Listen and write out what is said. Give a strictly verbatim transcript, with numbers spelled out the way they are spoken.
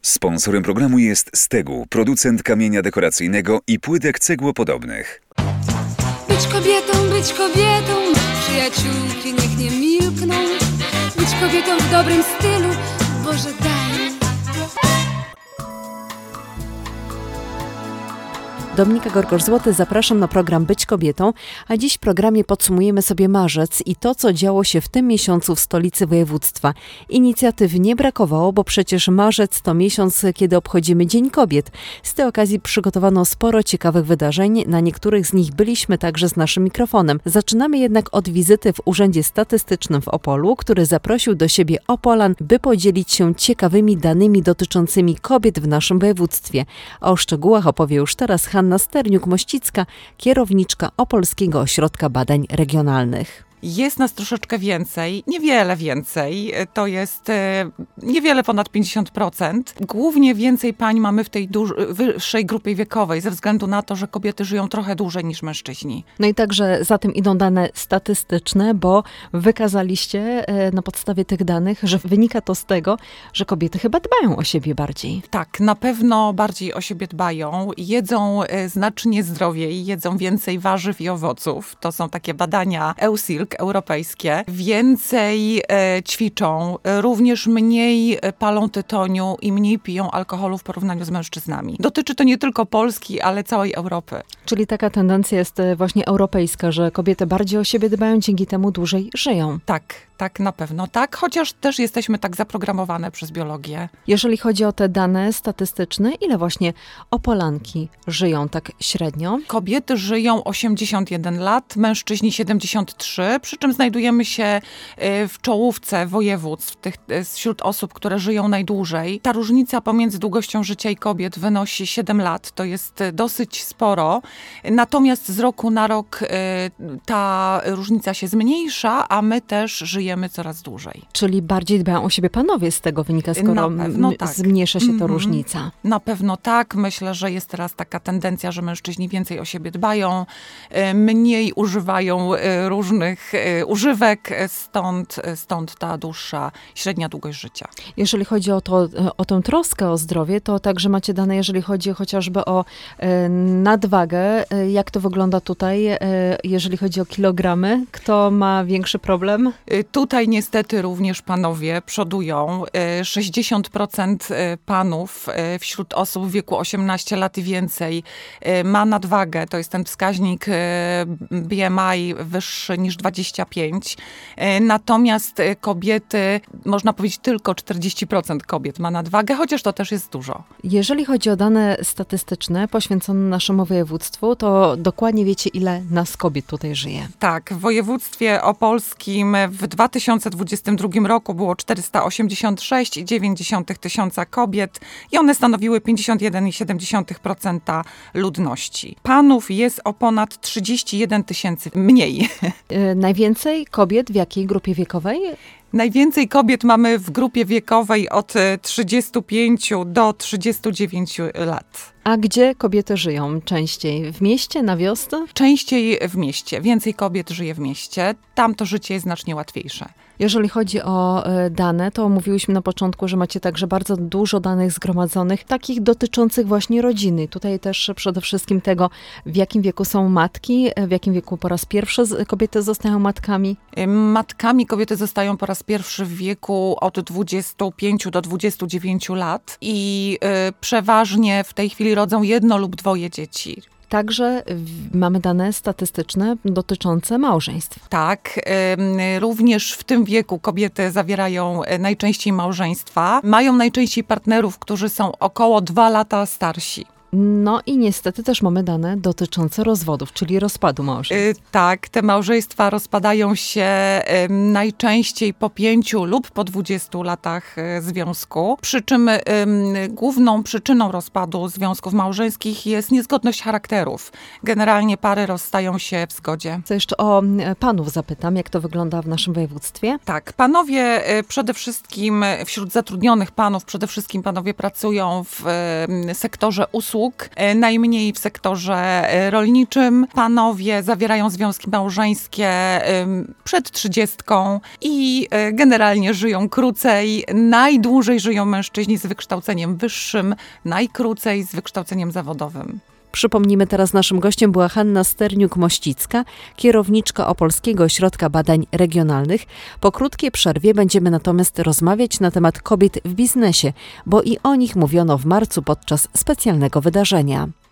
Sponsorem programu jest Stegu, producent kamienia dekoracyjnego i płytek cegłopodobnych. Być kobietą, być kobietą, przyjaciółki niech nie milkną. Być kobietą w dobrym stylu, Boże daj. Dominika Gorgosz-Złoty, zapraszam na program Być Kobietą, a dziś w programie podsumujemy sobie marzec i to, co działo się w tym miesiącu w stolicy województwa. Inicjatyw nie brakowało, bo przecież marzec to miesiąc, kiedy obchodzimy Dzień Kobiet. Z tej okazji przygotowano sporo ciekawych wydarzeń, na niektórych z nich byliśmy także z naszym mikrofonem. Zaczynamy jednak od wizyty w Urzędzie Statystycznym w Opolu, który zaprosił do siebie Opolan, by podzielić się ciekawymi danymi dotyczącymi kobiet w naszym województwie. O szczegółach opowie już teraz Hanna Sterniuk-Mościcka, kierowniczka Opolskiego Ośrodka Badań Regionalnych. Jest nas troszeczkę więcej, niewiele więcej, to jest e, niewiele ponad pięćdziesiąt procent. Głównie więcej pań mamy w tej duż, wyższej grupie wiekowej, ze względu na to, że kobiety żyją trochę dłużej niż mężczyźni. No i także za tym idą dane statystyczne, bo wykazaliście e, na podstawie tych danych, że wynika to z tego, że kobiety chyba dbają o siebie bardziej. Tak, na pewno bardziej o siebie dbają, jedzą e, znacznie zdrowiej, jedzą więcej warzyw i owoców. To są takie badania E U S I L europejskie, więcej e, ćwiczą, e, również mniej palą tytoniu i mniej piją alkoholu w porównaniu z mężczyznami. Dotyczy to nie tylko Polski, ale całej Europy. Czyli taka tendencja jest właśnie europejska, że kobiety bardziej o siebie dbają, dzięki temu dłużej żyją. Tak, tak, na pewno tak, chociaż też jesteśmy tak zaprogramowane przez biologię. Jeżeli chodzi o te dane statystyczne, ile właśnie Opolanki żyją tak średnio? Kobiety żyją osiemdziesiąt jeden lat, mężczyźni siedemdziesiąt trzy, przy czym znajdujemy się w czołówce województw, tych, wśród osób, które żyją najdłużej. Ta różnica pomiędzy długością życia i kobiet wynosi siedem lat, to jest dosyć sporo. Natomiast z roku na rok ta różnica się zmniejsza, a my też żyjemy coraz dłużej. Czyli bardziej dbają o siebie panowie, z tego wynika, skoro na pewno tak. Zmniejsza się ta mm-hmm. różnica. Na pewno tak. Myślę, że jest teraz taka tendencja, że mężczyźni więcej o siebie dbają, mniej używają różnych używek, stąd, stąd ta dłuższa, średnia długość życia. Jeżeli chodzi o, to, o tę troskę o zdrowie, to także macie dane, jeżeli chodzi chociażby o e, nadwagę. Jak to wygląda tutaj, e, jeżeli chodzi o kilogramy? Kto ma większy problem? Tutaj niestety również panowie przodują. sześćdziesiąt procent panów wśród osób w wieku osiemnaście lat i więcej ma nadwagę. To jest ten wskaźnik B M I wyższy niż dwadzieścia pięć. Natomiast kobiety, można powiedzieć tylko czterdzieści procent kobiet ma nadwagę, chociaż to też jest dużo. Jeżeli chodzi o dane statystyczne poświęcone naszemu województwu, to dokładnie wiecie, ile nas kobiet tutaj żyje? Tak, w województwie opolskim w dwa tysiące dwudziestym drugim roku było czterysta osiemdziesiąt sześć przecinek dziewięć tysiąca kobiet i one stanowiły pięćdziesiąt jeden przecinek siedem procent ludności. Panów jest o ponad trzydzieści jeden tysięcy mniej. Yy, najwięcej kobiet w jakiej grupie wiekowej? Najwięcej kobiet mamy w grupie wiekowej od trzydziestu pięciu do trzydziestu dziewięciu lat. A gdzie kobiety żyją częściej? W mieście, na wiosce? Częściej w mieście. Więcej kobiet żyje w mieście. Tam to życie jest znacznie łatwiejsze. Jeżeli chodzi o dane, to mówiłyśmy na początku, że macie także bardzo dużo danych zgromadzonych, takich dotyczących właśnie rodziny. Tutaj też przede wszystkim tego, w jakim wieku są matki, w jakim wieku po raz pierwszy kobiety zostają matkami. Matkami kobiety zostają po raz pierwszy w wieku od dwudziestu pięciu do dwudziestu dziewięciu lat i y, przeważnie w tej chwili rodzą jedno lub dwoje dzieci. Także mamy dane statystyczne dotyczące małżeństw. Tak, również w tym wieku kobiety zawierają najczęściej małżeństwa. Mają najczęściej partnerów, którzy są około dwa lata starsi. No i niestety też mamy dane dotyczące rozwodów, czyli rozpadu małżeństw. Yy, tak, te małżeństwa rozpadają się yy, najczęściej po pięciu lub po dwudziestu latach yy, związku. Przy czym yy, główną przyczyną rozpadu związków małżeńskich jest niezgodność charakterów. Generalnie pary rozstają się w zgodzie. Co jeszcze o panów zapytam, jak to wygląda w naszym województwie? Tak, panowie yy, przede wszystkim, wśród zatrudnionych panów, przede wszystkim panowie pracują w yy, sektorze usług. usług, najmniej w sektorze rolniczym. Panowie zawierają związki małżeńskie przed trzydziestką i generalnie żyją krócej. Najdłużej żyją mężczyźni z wykształceniem wyższym, najkrócej z wykształceniem zawodowym. Przypomnijmy, teraz naszym gościem była Hanna Sterniuk-Mościcka, kierowniczka Opolskiego Ośrodka Badań Regionalnych. Po krótkiej przerwie będziemy natomiast rozmawiać na temat kobiet w biznesie, bo i o nich mówiono w marcu podczas specjalnego wydarzenia.